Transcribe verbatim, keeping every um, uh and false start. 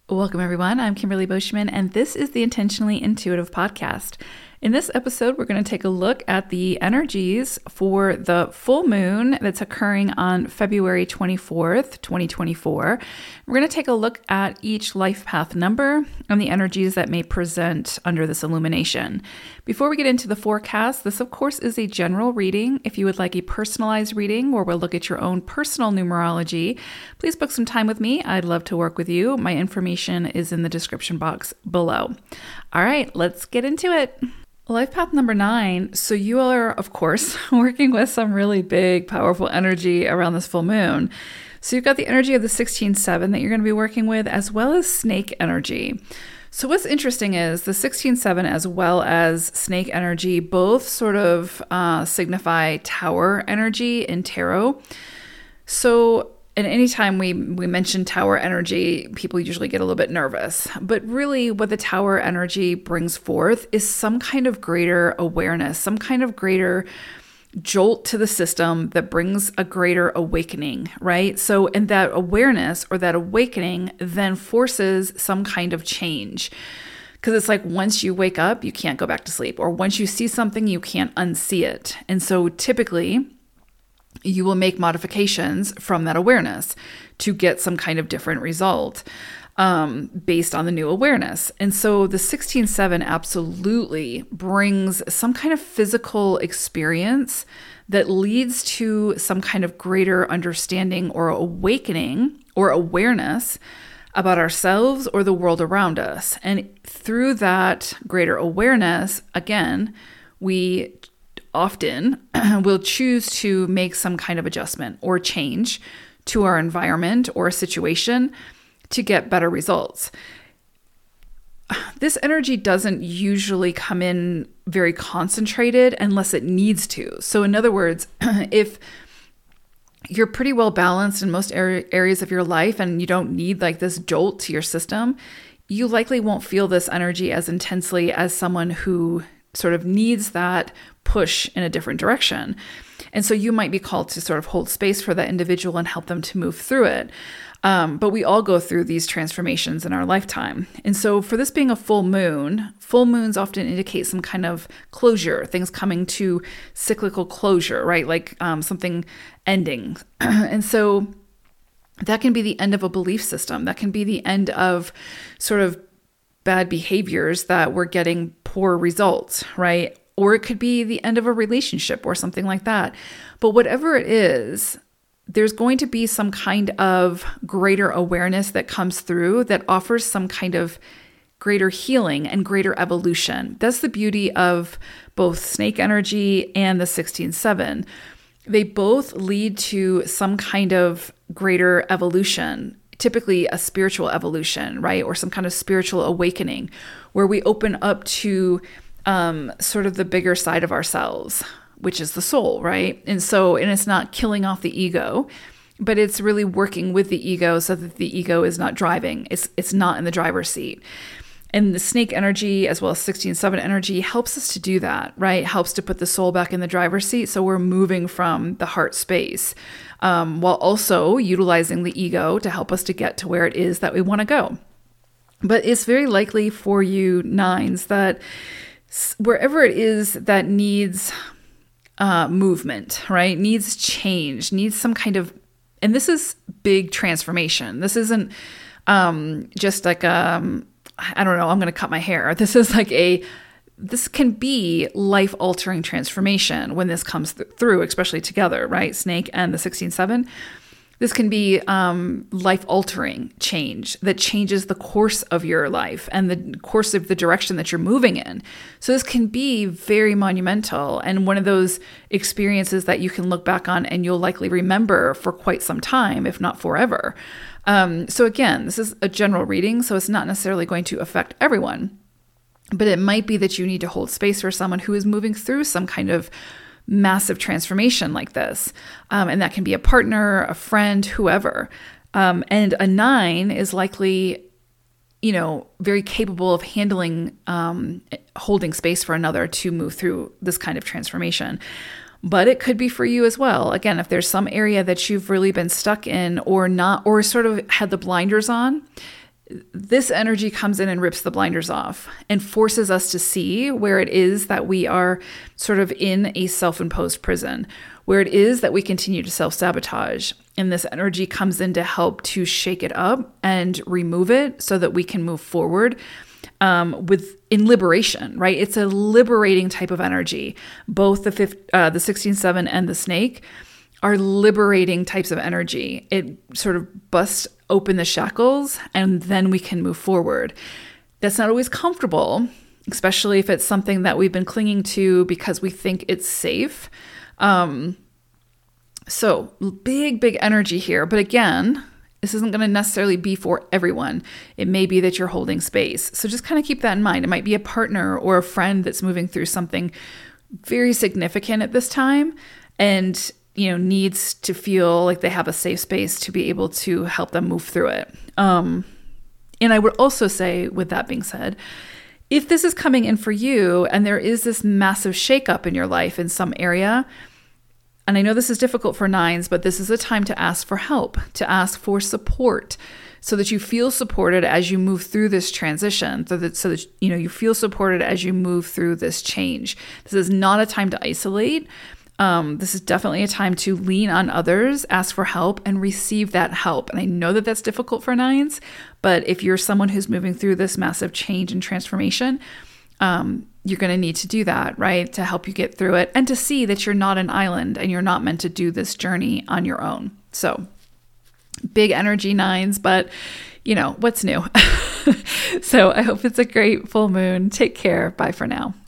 Welcome, everyone. I'm Kimberly Boschman, and this is the Intentionally Intuitive podcast. In this episode, we're going to take a look at the energies for the full moon that's occurring on February twenty-fourth, twenty twenty-four. We're going to take a look at each life path number and the energies that may present under this illumination. Before we get into the forecast, this, of course, is a general reading. If you would like a personalized reading where we'll look at your own personal numerology, please book some time with me. I'd love to work with you. My information is in the description box below. All right, let's get into it. Life path number nine. So you are, of course, working with some really big, powerful energy around this full moon. So you've got the energy of the sixteen seven that you're going to be working with, as well as snake energy. So what's interesting is the sixteen seven as well as snake energy both sort of uh, signify tower energy in tarot. So and anytime we, we mention tower energy, people usually get a little bit nervous. But really what the tower energy brings forth is some kind of greater awareness, some kind of greater jolt to the system that brings a greater awakening, right? So, and that awareness or that awakening then forces some kind of change. Because it's like once you wake up, you can't go back to sleep. Or once you see something, you can't unsee it. And so typically, you will make modifications from that awareness to get some kind of different result um, based on the new awareness. And so the sixteen seven absolutely brings some kind of physical experience that leads to some kind of greater understanding or awakening or awareness about ourselves or the world around us. And through that greater awareness, again, we often will choose to make some kind of adjustment or change to our environment or a situation to get better results. This energy doesn't usually come in very concentrated unless it needs to. So in other words, if you're pretty well balanced in most areas of your life and you don't need like this jolt to your system, you likely won't feel this energy as intensely as someone who sort of needs that push in a different direction. And so you might be called to sort of hold space for that individual and help them to move through it. Um, but we all go through these transformations in our lifetime. And so for this being a full moon, full moons often indicate some kind of closure, things coming to cyclical closure, right? Like um, something ending. And so that can be the end of a belief system. That can be the end of sort of bad behaviors that were getting poor results, right? Or it could be the end of a relationship or something like that. But whatever it is, there's going to be some kind of greater awareness that comes through that offers some kind of greater healing and greater evolution. That's the beauty of both snake energy and the sixteen seven. They both lead to some kind of greater evolution, typically a spiritual evolution, right? Or some kind of spiritual awakening where we open up to um, sort of the bigger side of ourselves, which is the soul, right? And so, and it's not killing off the ego, but it's really working with the ego so that the ego is not driving. It's, it's not in the driver's seat. And the snake energy as well as sixteen seven energy helps us to do that, right? Helps to put the soul back in the driver's seat. So we're moving from the heart space um, while also utilizing the ego to help us to get to where it is that we want to go. But it's very likely for you nines that wherever it is that needs uh, movement, right? Needs change, needs some kind of, and this is big transformation. This isn't um, just like, um, I don't know, I'm going to cut my hair. This is like a, this can be life-altering transformation when this comes th- through, especially together, right? Snake and the sixteen seven. This can be um, life-altering change that changes the course of your life and the course of the direction that you're moving in. So this can be very monumental and one of those experiences that you can look back on and you'll likely remember for quite some time, if not forever. Um, so again, this is a general reading, so it's not necessarily going to affect everyone, but it might be that you need to hold space for someone who is moving through some kind of massive transformation like this. Um, and that can be a partner, a friend, whoever. Um, and a nine is likely, you know, very capable of handling, um, holding space for another to move through this kind of transformation. But it could be for you as well. Again, if there's some area that you've really been stuck in or not, or sort of had the blinders on, this energy comes in and rips the blinders off and forces us to see where it is that we are sort of in a self-imposed prison, where it is that we continue to self-sabotage. And this energy comes in to help to shake it up and remove it so that we can move forward um, with in liberation, right? It's a liberating type of energy. Both the fifth, uh, the sixteen seven and the snake are liberating types of energy. It sort of busts open the shackles and then we can move forward. That's not always comfortable, especially if it's something that we've been clinging to because we think it's safe. Um, so big, big energy here. But again, this isn't going to necessarily be for everyone. It may be that you're holding space. So just kind of keep that in mind. It might be a partner or a friend that's moving through something very significant at this time and, you know, needs to feel like they have a safe space to be able to help them move through it. Um, and I would also say, with that being said, if this is coming in for you and there is this massive shakeup in your life in some area, and I know this is difficult for nines, but this is a time to ask for help, to ask for support so that you feel supported as you move through this transition, so that, so that you know, you feel supported as you move through this change. This is not a time to isolate. Um, this is definitely a time to lean on others, ask for help, and receive that help. And I know that that's difficult for nines, but if you're someone who's moving through this massive change and transformation, um, you're going to need to do that, right? To help you get through it and to see that you're not an island and you're not meant to do this journey on your own. So big energy nines, but you know, what's new? So I hope it's a great full moon. Take care. Bye for now.